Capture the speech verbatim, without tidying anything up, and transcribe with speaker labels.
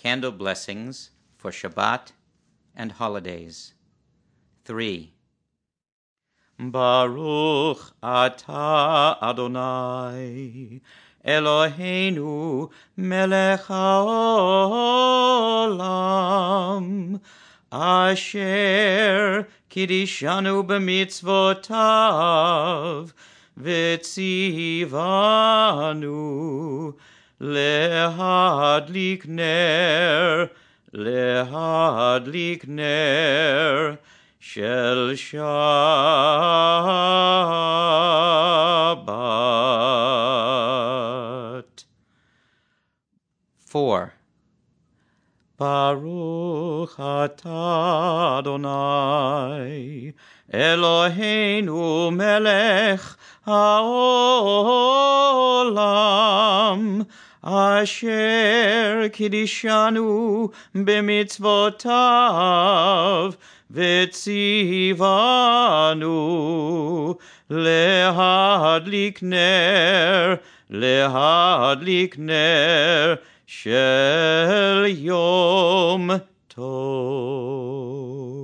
Speaker 1: candle blessings for Shabbat and holidays. three. Baruch atah Adonai Eloheinu melech haolam asher kiddushanu b'mitzvotav v'tzivanu lehadlik ner lehadlik ner shel Shabbat. four. Baruch atah Adonai Eloheinu melech haolam asher kiddushanu b'mitzvotav v'tzivanu lehadlik ner lehadlik ner shel Yom Tov.